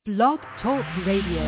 Blog Talk Radio.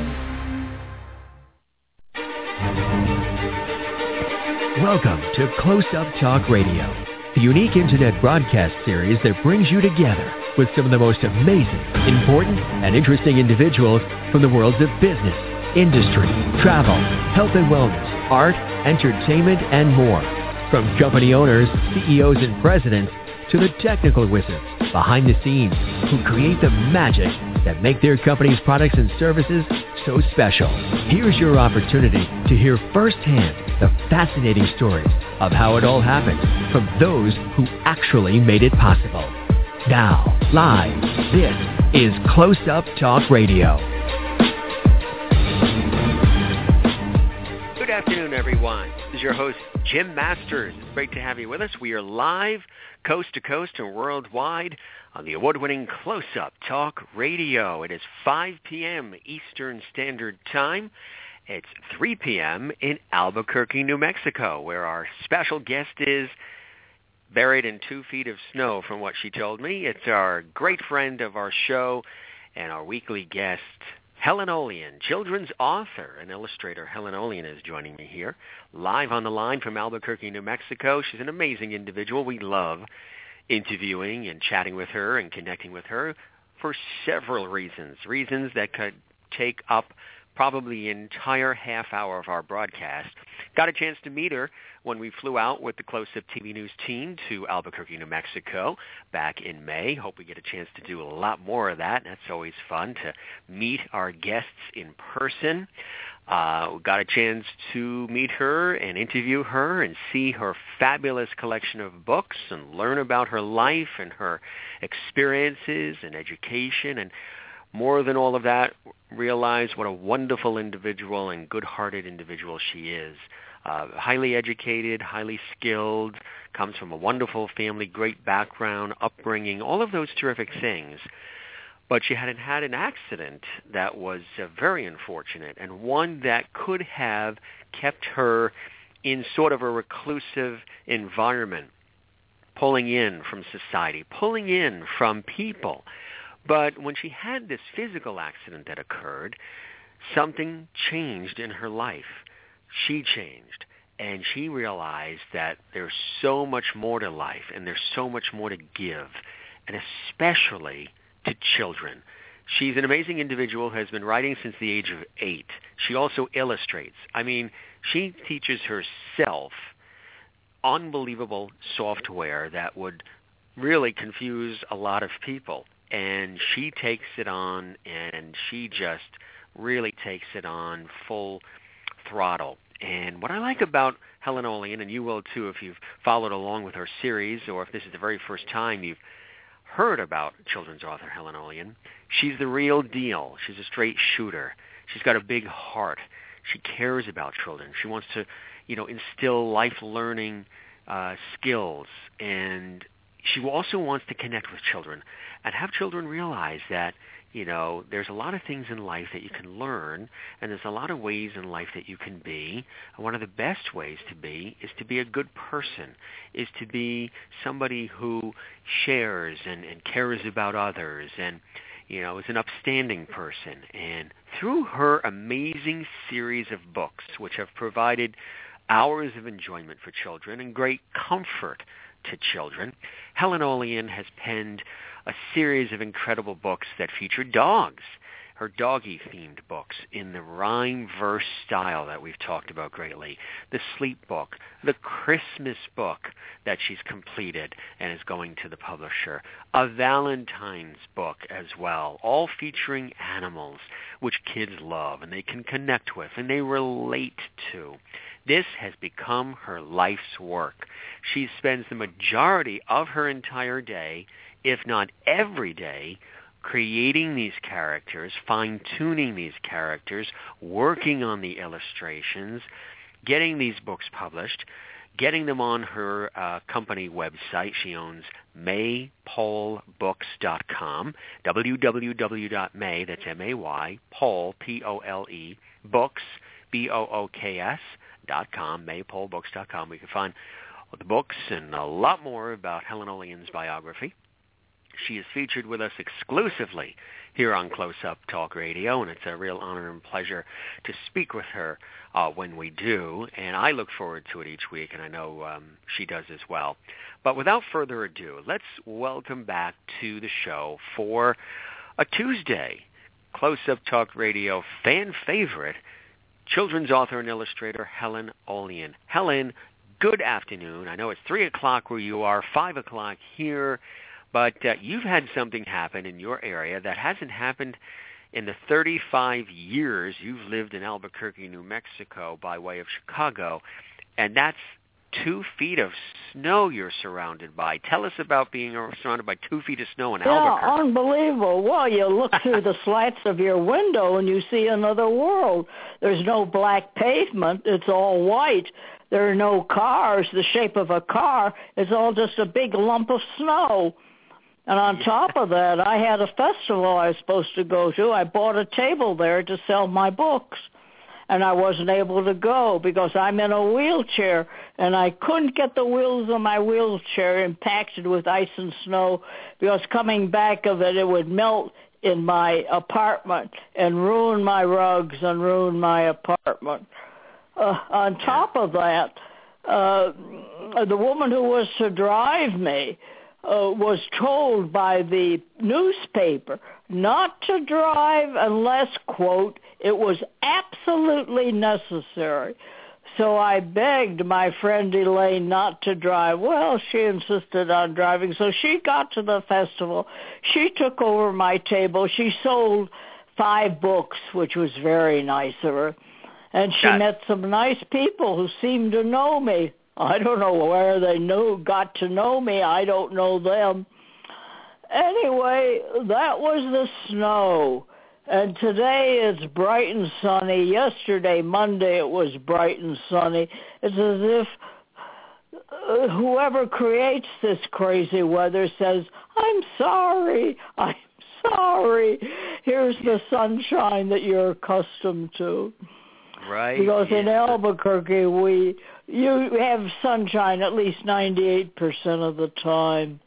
Welcome to Close Up Talk Radio, the unique internet broadcast series that brings you together with some of the most amazing, important, and interesting individuals from the worlds of business, industry, travel, health and wellness, art, entertainment, and more. From company owners, CEOs, and presidents to the technical wizards behind the scenes who create the magic that make their company's products and services so special. Here's your opportunity to hear firsthand the fascinating stories of how it all happened from those who actually made it possible. Now, live, this is Close Up Talk Radio. Good afternoon, everyone. This is your host, Jim Masters. It's great to have you with us. We are live, coast to coast and worldwide on the award-winning Close Up Talk Radio. It is 5 p.m. Eastern Standard Time. It's 3 p.m. in Albuquerque, New Mexico, where our special guest is buried in 2 feet of snow, from what she told me. It's our great friend of our show and our weekly guest, Helen Olean, children's author and illustrator. Helen Olean is joining me here, live on the line from Albuquerque, New Mexico. She's an amazing individual. We love interviewing and chatting with her and connecting with her for several reasons that could take up probably the entire half hour of our broadcast. Got a chance to meet her when we flew out with the Close Up TV News team to Albuquerque, New Mexico back in May. Hope we get a chance to do a lot more of that. That's always fun to meet our guests in person. We got a chance to meet her and interview her and see her fabulous collection of books and learn about her life and her experiences and education, and more than all of that, realize what a wonderful individual and good-hearted individual she is. Highly educated, highly skilled, comes from a wonderful family, great background, upbringing, all of those terrific things. But she had an accident that was very unfortunate, and one that could have kept her in sort of a reclusive environment, pulling in from society, pulling in from people. But when she had this physical accident that occurred, something changed in her life. She changed, and she realized that there's so much more to life, and there's so much more to give, and especially to children. She's an amazing individual who has been writing since the age of 8. She also illustrates. I mean, she teaches herself unbelievable software that would really confuse a lot of people. And she takes it on, and she just really takes it on full throttle. And what I like about Helen Olean, and you will too if you've followed along with her series, or if this is the very first time you've heard about children's author Helen Olean, she's the real deal. She's a straight shooter. She's got a big heart. She cares about children. She wants to, instill life learning skills, and she also wants to connect with children and have children realize that, there's a lot of things in life that you can learn, and there's a lot of ways in life that you can be. And one of the best ways to be is to be a good person, is to be somebody who shares and cares about others and, is an upstanding person. And through her amazing series of books, which have provided hours of enjoyment for children and great comfort to children, Helen Olean has penned a series of incredible books that feature dogs, her doggy-themed books in the rhyme-verse style that we've talked about greatly, the sleep book, the Christmas book that she's completed and is going to the publisher, a Valentine's book as well, all featuring animals which kids love and they can connect with and they relate to. This has become her life's work. She spends the majority of her entire day, if not every day, creating these characters, fine-tuning these characters, working on the illustrations, getting these books published, getting them on her company website. She owns maypolebooks.com, www.may, that's M-A-Y, Pole, P-O-L-E, books, B-O-O-K-S.com, maypolebooks.com. We can find the books and a lot more about Helen Olean's biography. She is featured with us exclusively here on Close Up Talk Radio, and it's a real honor and pleasure to speak with her when we do, and I look forward to it each week, and I know she does as well. But without further ado, let's welcome back to the show for a Tuesday Close Up Talk Radio fan favorite, children's author and illustrator Helen Olian. Helen, good afternoon. I know it's 3 o'clock where you are, 5 o'clock here, but you've had something happen in your area that hasn't happened in the 35 years you've lived in Albuquerque, New Mexico, by way of Chicago, and that's 2 feet of snow you're surrounded by. Tell us about being surrounded by 2 feet of snow in Albuquerque. Yeah, unbelievable. Well, you look through the slats of your window and you see another world. There's no black pavement. It's all white. There are no cars, the shape of a car. It's all just a big lump of snow. And on top of that, I had a festival I was supposed to go to. I bought a table there to sell my books. And I wasn't able to go because I'm in a wheelchair, and I couldn't get the wheels of my wheelchair impacted with ice and snow because coming back of it, it would melt in my apartment and ruin my rugs and ruin my apartment. On top of that, the woman who was to drive me was told by the newspaper not to drive unless, quote, it was absolutely necessary. So I begged my friend Elaine not to drive. Well, she insisted on driving, so she got to the festival. She took over my table. She sold 5 books, which was very nice of her. And she met some nice people who seemed to know me. I don't know where they got to know me. I don't know them. Anyway, that was the snow. And today it's bright and sunny. Yesterday, Monday, it was bright and sunny. It's as if whoever creates this crazy weather says, I'm sorry. Here's the sunshine that you're accustomed to. Right. Because in Albuquerque, you have sunshine at least 98% of the time.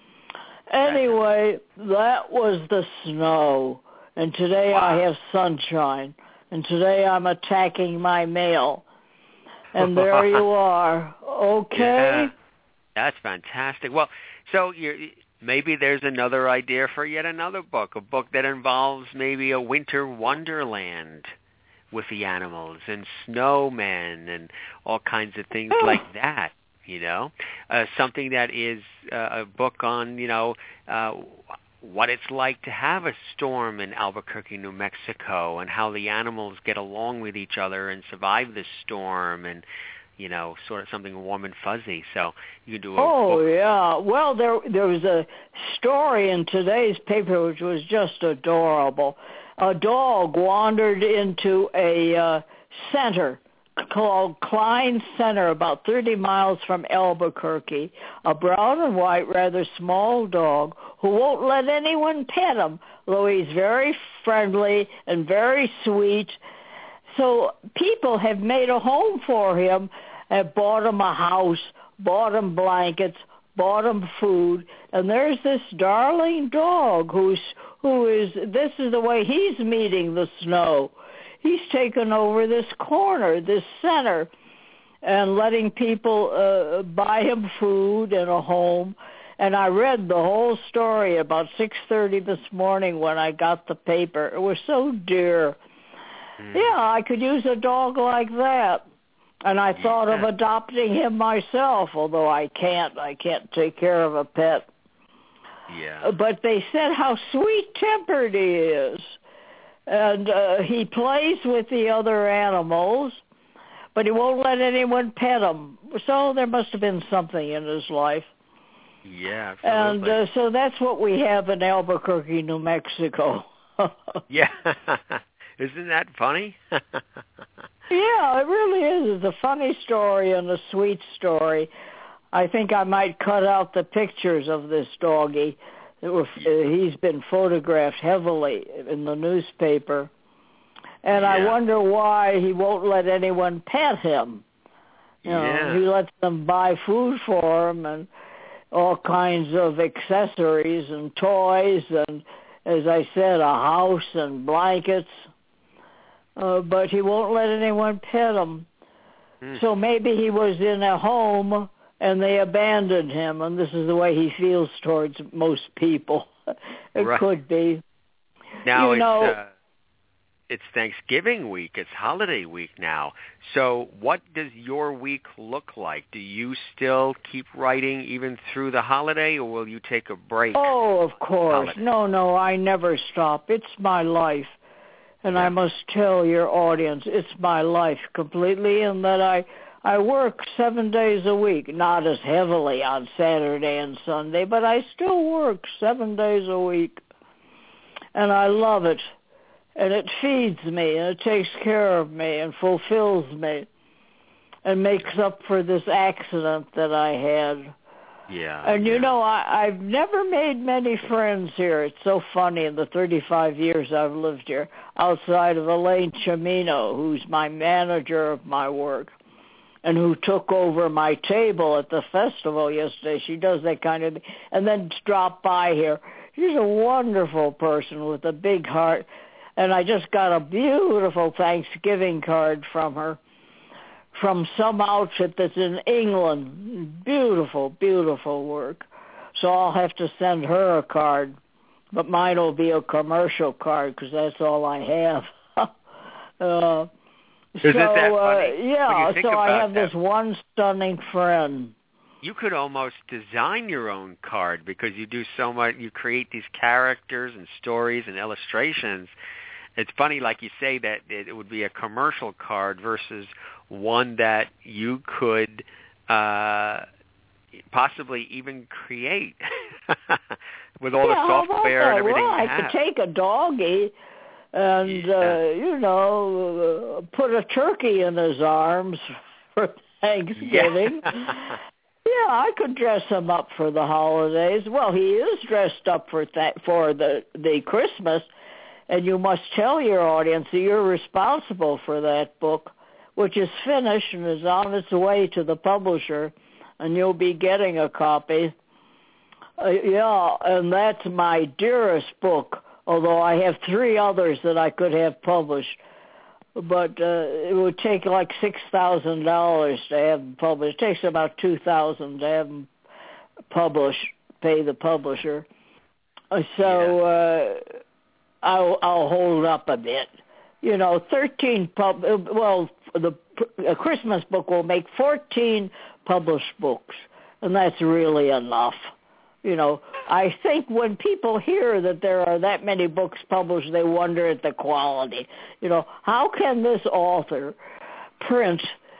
Anyway, that was the snow. And today I have sunshine. And today I'm attacking my mail. And there you are. Okay? Yeah, that's fantastic. Well, so maybe there's another idea for yet another book, a book that involves maybe a winter wonderland with the animals and snowmen and all kinds of things like that, something that is a book on, what it's like to have a storm in Albuquerque, New Mexico, and how the animals get along with each other and survive the storm, and sort of something warm and fuzzy. So you can do a book. Yeah. Well, there was a story in today's paper which was just adorable. A dog wandered into a center called Klein Center, about 30 miles from Albuquerque, a brown and white, rather small dog who won't let anyone pet him, though he's very friendly and very sweet. So people have made a home for him, have bought him a house, bought him blankets, bought him food, and there's this darling dog who is this is the way he's meeting the snow. He's taken over this corner, this center, and letting people buy him food and a home. And I read the whole story about 6:30 this morning when I got the paper. It was so dear. Yeah, I could use a dog like that. And I thought of adopting him myself, although I can't take care of a pet. Yeah. But they said how sweet-tempered he is. And he plays with the other animals, but he won't let anyone pet him. So there must have been something in his life. Yeah, absolutely. And so that's what we have in Albuquerque, New Mexico. Yeah. Isn't that funny? Yeah, it really is. It's a funny story and a sweet story. I think I might cut out the pictures of this doggy. He's been photographed heavily in the newspaper. And I wonder why he won't let anyone pet him. You know, he lets them buy food for him. And all kinds of accessories and toys and, as I said, a house and blankets. But he won't let anyone pet him. So maybe he was in a home and they abandoned him, and this is the way he feels towards most people. It could be. Now, it's Thanksgiving week. It's holiday week now. So what does your week look like? Do you still keep writing even through the holiday, or will you take a break? Oh, of course. No, I never stop. It's my life. And I must tell your audience, it's my life completely, in that I work 7 days a week, not as heavily on Saturday and Sunday, but I still work 7 days a week. And I love it. And it feeds me, and it takes care of me, and fulfills me, and makes up for this accident that I had. Yeah. And you know, I've never made many friends here. It's so funny in the 35 years I've lived here, outside of Elaine Chimino, who's my manager of my work, and who took over my table at the festival yesterday. She does that kind of thing, and then dropped by here. She's a wonderful person with a big heart, and I just got a beautiful Thanksgiving card from her, from some outfit that's in England. Beautiful, beautiful work. So I'll have to send her a card, but mine will be a commercial card because that's all I have. Isn't that funny? Yeah, so I have this one stunning friend. You could almost design your own card because you do so much. You create these characters and stories and illustrations. It's funny, like you say, that it would be a commercial card versus one that you could possibly even create with all the software and everything. Well, I could take a doggy and, put a turkey in his arms for Thanksgiving. Yeah, I could dress him up for the holidays. Well, he is dressed up for the Christmas, and you must tell your audience that you're responsible for that book, which is finished and is on its way to the publisher, and you'll be getting a copy. And that's my dearest book, although I have 3 others that I could have published. But it would take like $6,000 to have them published. It takes about $2,000 to have them published, pay the publisher. So I'll hold up a bit. 13 the Christmas book will make 14 published books, and that's really enough. I think when people hear that there are that many books published, they wonder at the quality. How can this author print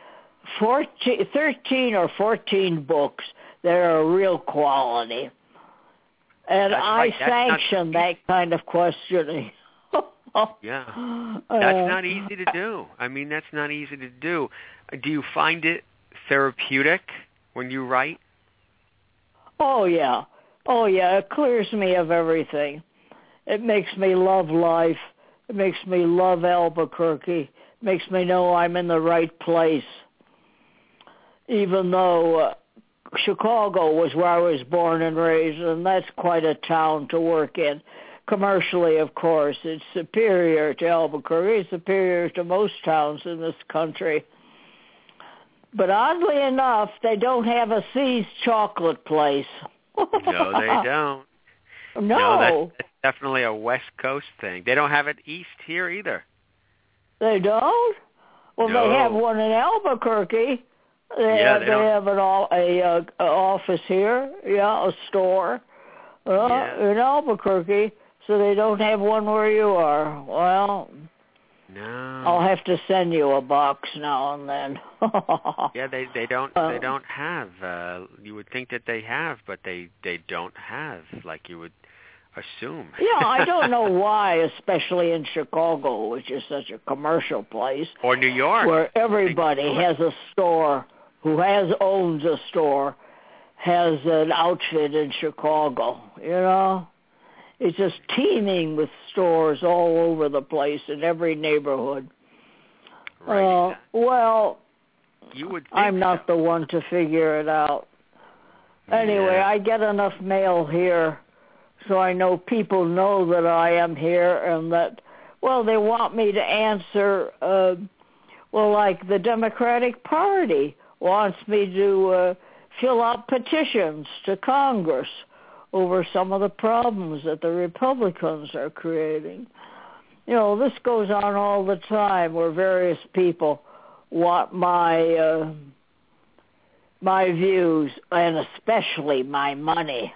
13 or 14 books that are real quality? And I sanction that kind of questioning. Yeah. That's not easy to do. I mean, that's not easy to do. Do you find it therapeutic when you write? Oh, yeah. It clears me of everything. It makes me love life. It makes me love Albuquerque. It makes me know I'm in the right place. Even though Chicago was where I was born and raised, and that's quite a town to work in. Commercially, of course, it's superior to Albuquerque. It's superior to most towns in this country. But oddly enough, they don't have a See's chocolate place. No, they don't. No, that's definitely a West Coast thing. They don't have it east here either. They don't? Well, no. They have one in Albuquerque. They have an office here, a store in Albuquerque. So they don't have one where you are. Well, no. I'll have to send you a box now and then. Yeah, they don't have. You would think that they have, but they don't have, like you would assume. Yeah, I don't know why, especially in Chicago, which is such a commercial place, or New York, where everybody has a store. Who owns a store has an outfit in Chicago. It's just teeming with stores all over the place in every neighborhood. Right. Well, you would think I'm not the one to figure it out. Anyway, I get enough mail here, so I know people know that I am here and that, well, they want me to answer, like the Democratic Party wants me to fill out petitions to Congress over some of the problems that the Republicans are creating. This goes on all the time where various people want my views and especially my money.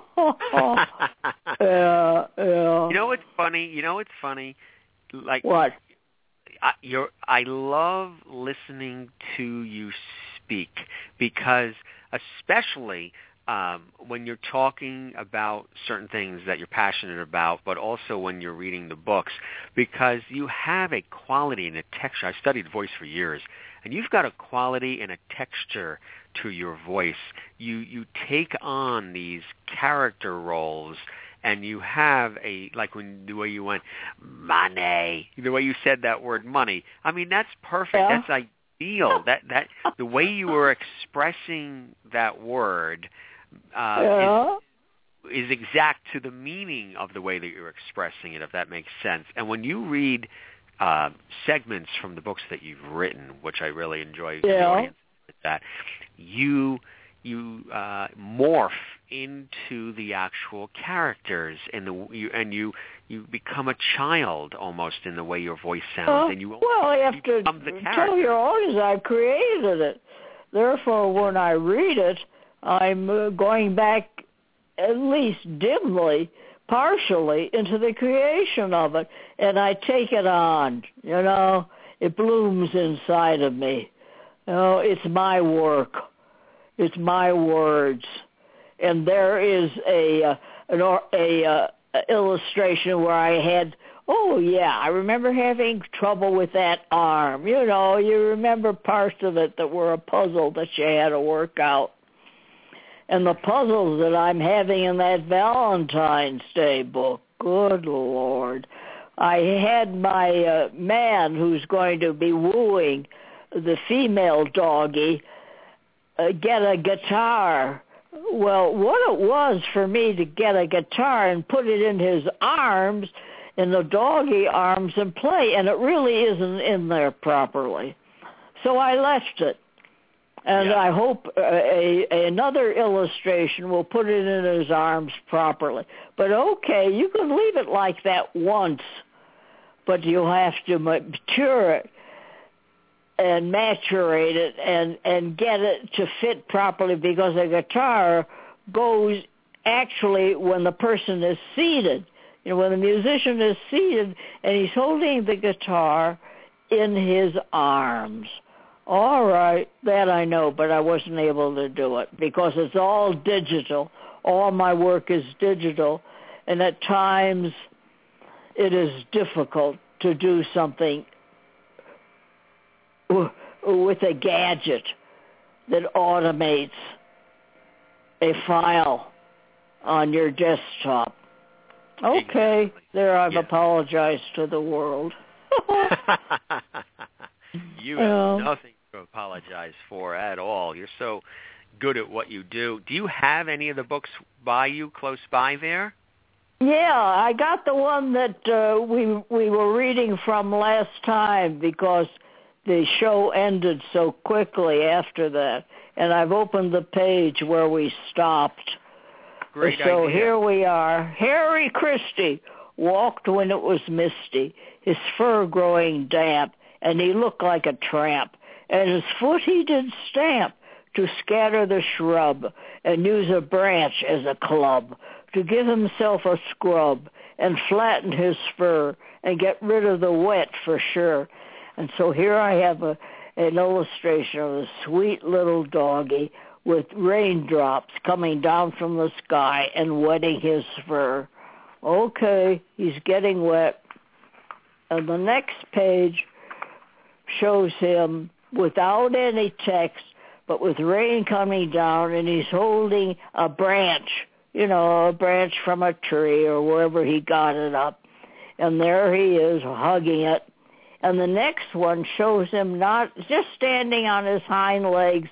Yeah. You know what's funny? Like what? I love listening to you speak because especially when you're talking about certain things that you're passionate about, but also when you're reading the books, because you have a quality and a texture. I studied voice for years, and you've got a quality and a texture to your voice. You take on these character roles, and you have the way you went, money, the way you said that word, money. I mean, that's perfect. Yeah. That's ideal. That the way you were expressing that word is exact to the meaning of the way that you're expressing it, if that makes sense. And when you read segments from the books that you've written, which I really enjoy, the audience with that, you morph into the actual characters, and you become a child almost in the way your voice sounds, and you have to tell your audience I created it. Therefore, when I read it, I'm going back at least dimly, partially, into the creation of it, and I take it on. It blooms inside of me. It's my work. It's my words. And there is a illustration where I had, I remember having trouble with that arm. You remember parts of it that were a puzzle that you had to work out. And the puzzles that I'm having in that Valentine's Day book, good Lord. I had my man who's going to be wooing the female doggy get a guitar. Well, what it was for me to get a guitar and put it in his arms, in the doggy arms, and play, and it really isn't in there properly. So I left it. And I hope another illustration will put it in his arms properly. But okay, you can leave it like that once, but you'll have to mature it and maturate it and get it to fit properly, because a guitar goes actually when the person is seated. When the musician is seated and he's holding the guitar in his arms. All right, that I know, but I wasn't able to do it because it's all digital. All my work is digital, and at times it is difficult to do something with a gadget that automates a file on your desktop. Okay, exactly. There I've apologized to the world. You have nothing to apologize for at all. You're so good at what you do. Do you have any of the books by you, close by there? Yeah, I got the one that we were reading from last time because the show ended so quickly after that, and I've opened the page where we stopped. Great so idea. Here we are. Harry Christie walked when it was misty, his fur growing damp, and he looked like a tramp. And his foot he did stamp to scatter the shrub, and use a branch as a club to give himself a scrub and flatten his fur and get rid of the wet for sure. And so here I have an illustration of a sweet little doggy with raindrops coming down from the sky and wetting his fur. Okay, he's getting wet. And the next page shows him without any text, but with rain coming down, and he's holding a branch, a branch from a tree or wherever he got it up. And there he is hugging it. And the next one shows him not just standing on his hind legs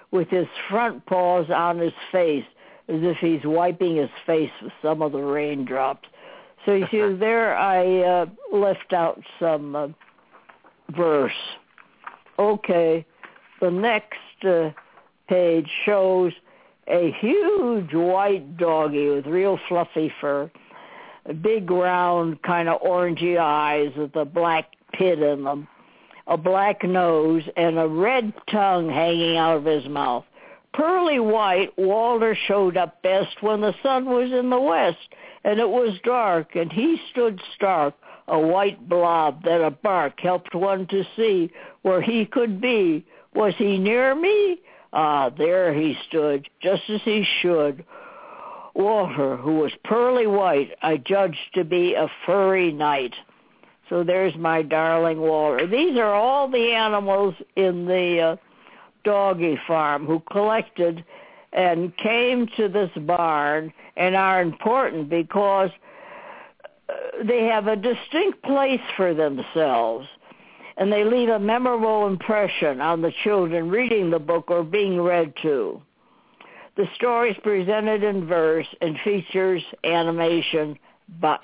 with his front paws on his face, as if he's wiping his face with some of the raindrops. So you see, there I left out some verse. Okay, the next page shows a huge white doggy with real fluffy fur, big round kind of orangey eyes with a black pit in them, a black nose, and a red tongue hanging out of his mouth. Pearly white, Walter showed up best when the sun was in the west, and it was dark, and he stood stark, a white blob that a bark helped one to see where he could be. Was he near me? Ah, there he stood, just as he should. Walter, who was pearly white, I judged to be a furry knight. So there's my darling Walter. These are all the animals in the doggy farm who collected and came to this barn and are important because they have a distinct place for themselves, and they leave a memorable impression on the children reading the book or being read to. The story is presented in verse and features illustration, not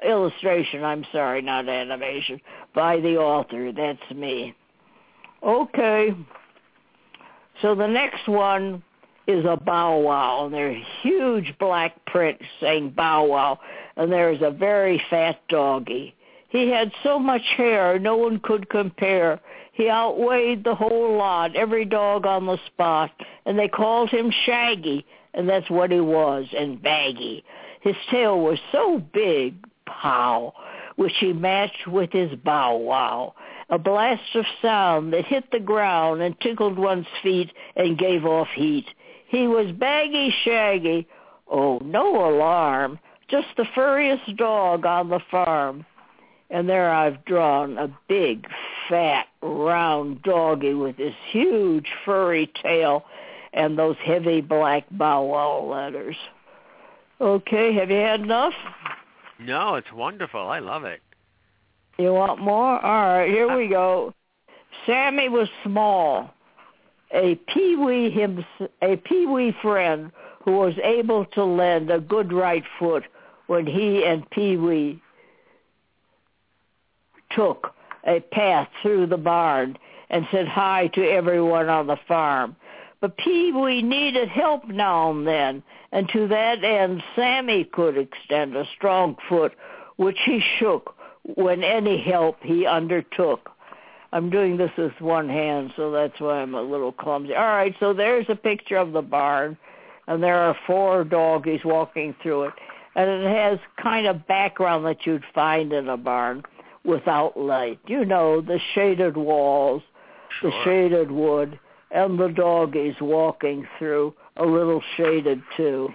animation, by the author. That's me. Okay. So the next one is a bow wow, and there's huge black print saying bow wow, and there's a very fat doggy. He had so much hair no one could compare. He outweighed the whole lot, every dog on the spot, and they called him Shaggy, and that's what he was, and baggy. His tail was so big, pow, which he matched with his bow wow, a blast of sound that hit the ground and tickled one's feet and gave off heat. He was Baggy Shaggy, oh, no alarm, just the furriest dog on the farm. And there I've drawn a big, fat, round doggy with this huge furry tail and those heavy black bow wow letters. Okay, have you had enough? No, it's wonderful. I love it. You want more? All right, here we go. Sammy was small, a peewee friend who was able to lend a good right foot when he and Pee-wee took a path through the barn and said hi to everyone on the farm. But Pee-wee needed help now and then, and to that end Sammy could extend a strong foot, which he shook when any help he undertook. I'm doing this with one hand, so that's why I'm a little clumsy. All right, so there's a picture of the barn, and there are 4 doggies walking through it, and it has kind of background that you'd find in a barn without light. You know, the shaded walls, Sure. the shaded wood, and the doggies walking through, a little shaded too.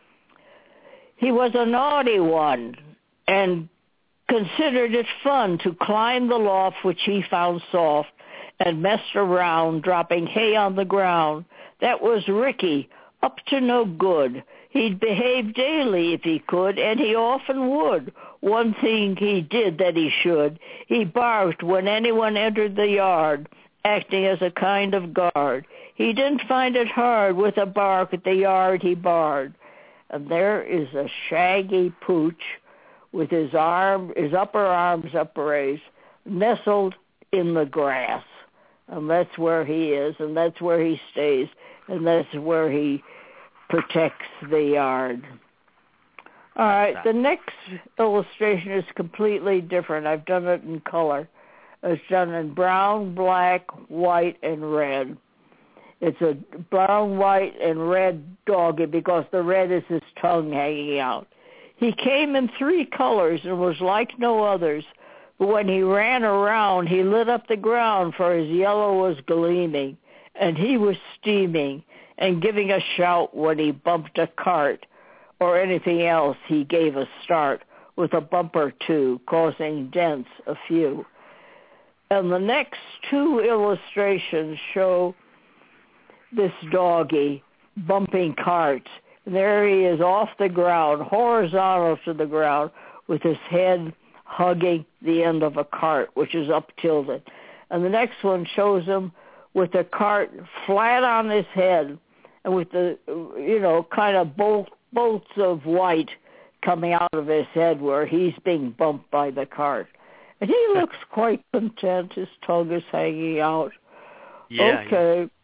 He was a naughty one, and considered it fun to climb the loft which he found soft and messed around, dropping hay on the ground. That was Ricky, up to no good. He'd behave daily if he could, and he often would. One thing he did that he should, he barked when anyone entered the yard, acting as a kind of guard. He didn't find it hard with a bark at the yard he barred. And there is a shaggy pooch with his upper arms upraised, nestled in the grass. And that's where he is, and that's where he stays, and that's where he protects the yard. All right, the next illustration is completely different. I've done it in color. It's done in brown, black, white, and red. It's a brown, white, and red doggy because the red is his tongue hanging out. He came in 3 colors and was like no others, but when he ran around, he lit up the ground, for his yellow was gleaming, and he was steaming and giving a shout when he bumped a cart or anything else. He gave a start with a bump or two, causing dents a few. And the next 2 illustrations show this doggy bumping carts. There he is off the ground, horizontal to the ground, with his head hugging the end of a cart, which is up tilted. And the next one shows him with the cart flat on his head and with the, kind of bolts of white coming out of his head where he's being bumped by the cart. And he looks quite content. His tongue is hanging out. Yeah. Okay. Yeah.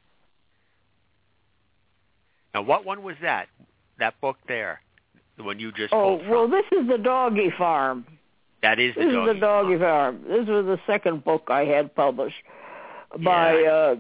Now, what one was that? That book there, the one you just pulled from? Well, this is the Doggy Farm. That is the This is the Doggy Farm. This was the second book I had published by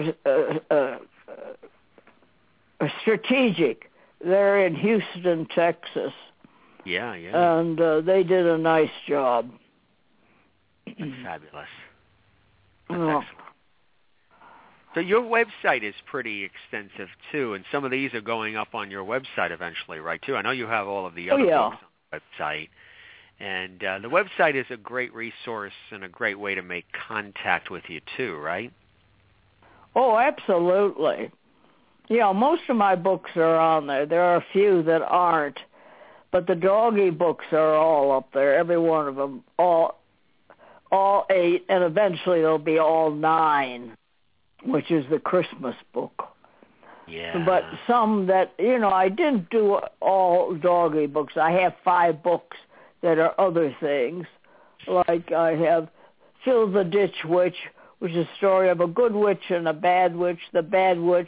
Strategic. They're in Houston, Texas. Yeah. And they did a nice job. That's fabulous. That's excellent. So your website is pretty extensive, too, and some of these are going up on your website eventually, right, too? I know you have all of the other books on the website. And the website is a great resource and a great way to make contact with you, too, right? Oh, absolutely. Most of my books are on there. There are a few that aren't. But the doggy books are all up there, every one of them, all 8, and eventually they'll be all 9, which is the Christmas book. Yeah. But some that, I didn't do all doggy books. I have 5 books that are other things. Like I have Phil the Ditch Witch, which is a story of a good witch and a bad witch. The bad witch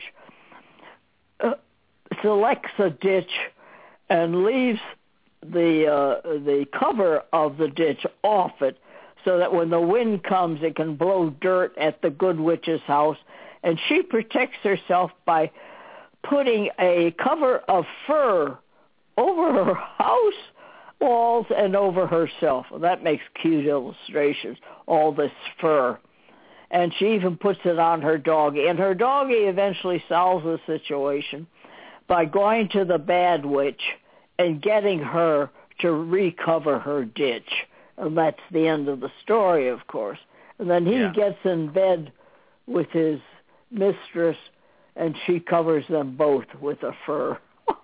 selects a ditch and leaves the cover of the ditch off it so that when the wind comes, it can blow dirt at the good witch's house. And she protects herself by putting a cover of fur over her house walls and over herself. Well, that makes cute illustrations, all this fur. And she even puts it on her doggy. And her doggy eventually solves the situation by going to the bad witch and getting her to recover her ditch. And that's the end of the story, of course. And then he gets in bed with his mistress, and she covers them both with a fur.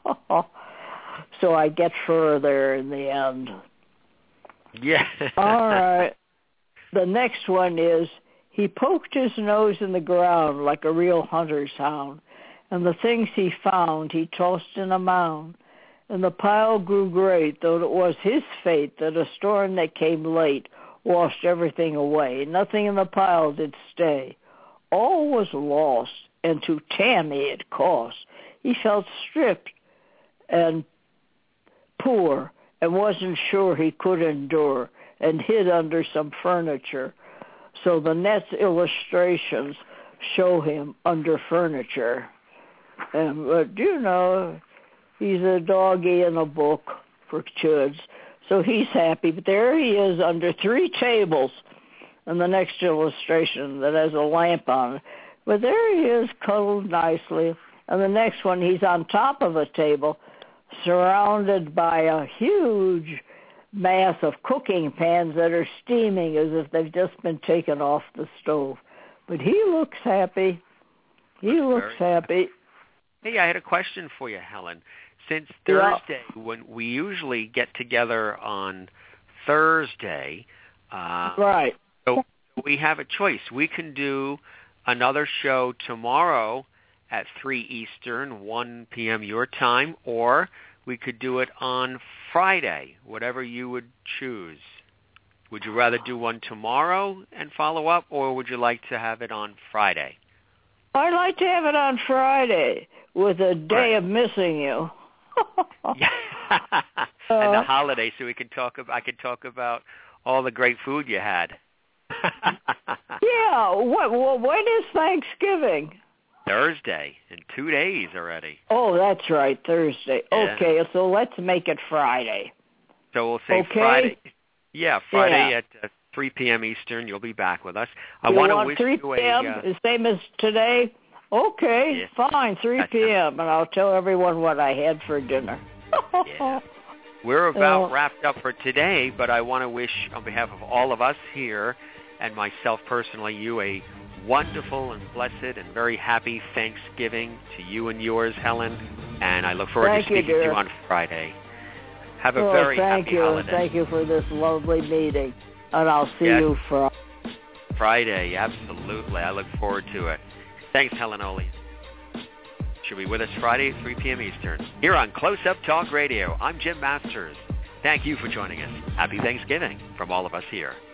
So I get fur there in the end. Yeah. All right. The next one is, he poked his nose in the ground like a real hunter's hound, and the things he found he tossed in a mound. And the pile grew great, though it was his fate that a storm that came late washed everything away. Nothing in the pile did stay. All was lost, and to Tammy it cost. He felt stripped and poor, and wasn't sure he could endure, and hid under some furniture. So the next illustrations show him under furniture. And he's a doggy in a book for kids, so he's happy. But there he is under 3 tables, and the next illustration that has a lamp on it. But there he is, cuddled nicely. And the next one, he's on top of a table, surrounded by a huge mass of cooking pans that are steaming as if they've just been taken off the stove. But he looks happy. He looks happy. Hey, I had a question for you, Helen. Since Thursday, when we usually get together on Thursday, right. So we have a choice. We can do another show tomorrow at 3 Eastern, 1 p.m. your time, or we could do it on Friday, whatever you would choose. Would you rather do one tomorrow and follow up, or would you like to have it on Friday? I'd like to have it on Friday with a day of missing you. And the holiday, so we can talk about. I could talk about all the great food you had. Yeah. When is Thanksgiving? Thursday, in 2 days already. Oh, that's right, Thursday. Yeah. Okay, so let's make it Friday. So we'll say Friday. Yeah, Friday at 3 p.m. Eastern. You'll be back with us. I want to wish 3 you p.m. the same as today? Okay, fine, 3 p.m., and I'll tell everyone what I had for dinner. Yeah. We're about wrapped up for today, but I want to wish, on behalf of all of us here and myself personally, you a wonderful and blessed and very happy Thanksgiving to you and yours, Helen, and I look forward to speaking to you on Friday. Have a very happy holiday. Thank you for this lovely meeting, and I'll see you Friday. Friday, absolutely. I look forward to it. Thanks, Helen Oley. She'll be with us Friday at 3 p.m. Eastern here on Close Up Talk Radio. I'm Jim Masters. Thank you for joining us. Happy Thanksgiving from all of us here.